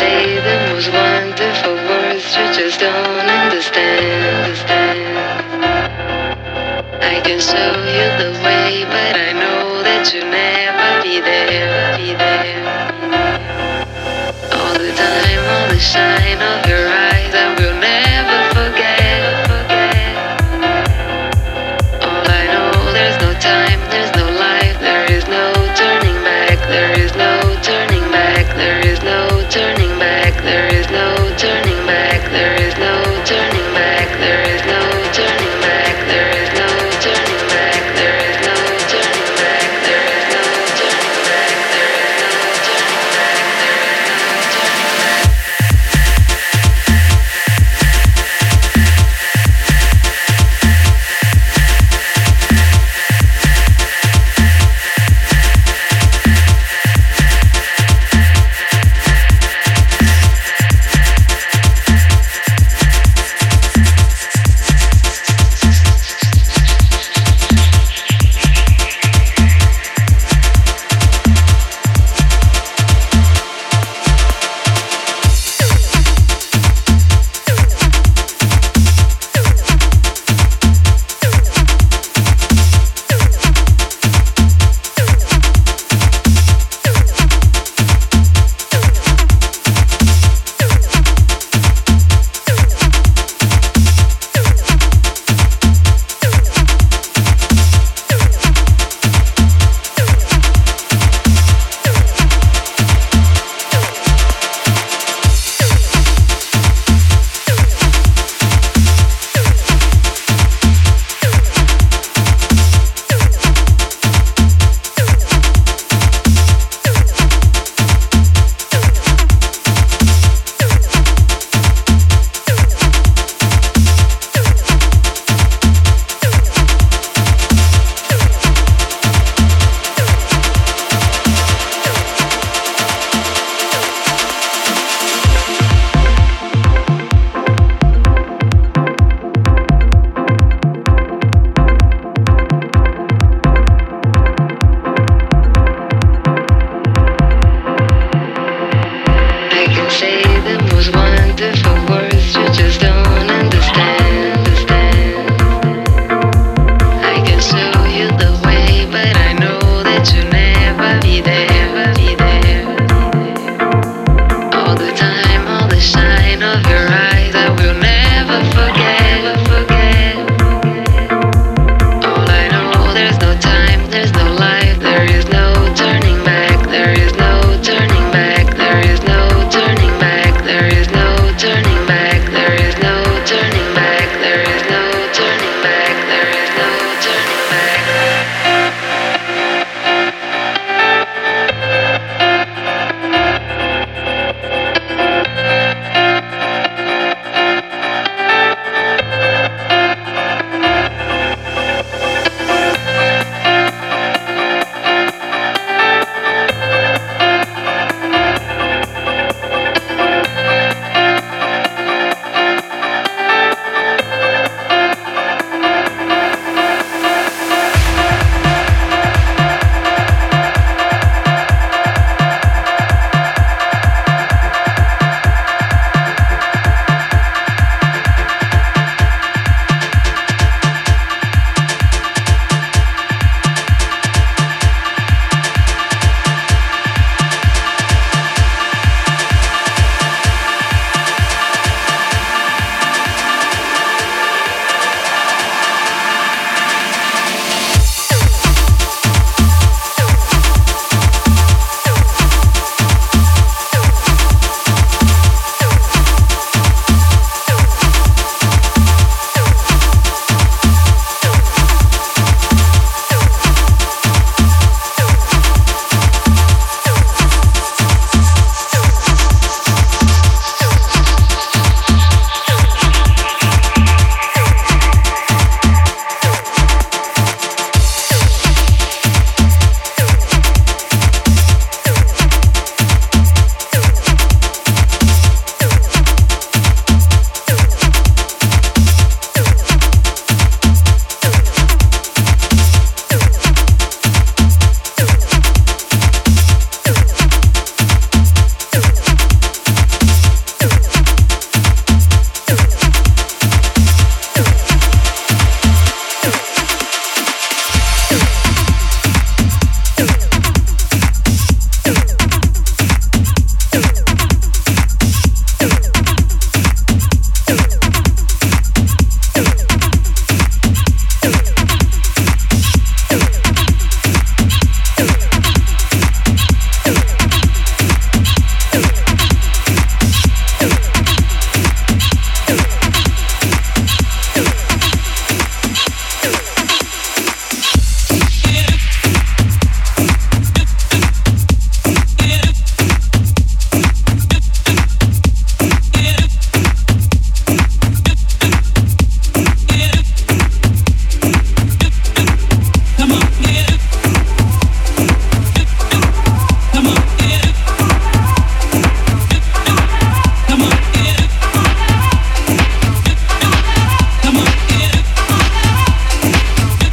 say the most wonderful words, you just don't understand. I can show you the way, but I know that you'll never be there. All the time, all the shine of your eyes, I will never forget. All I know, there's no time, there's no life, there is no turning back, there is no turning back, there is no turning back, there is no turning back, there is no turning back, there is no turning back, there is no turning back, there is no turning back, there is no turning back, there is no turning back, there is no turning back. I can say the most wonderful words, you just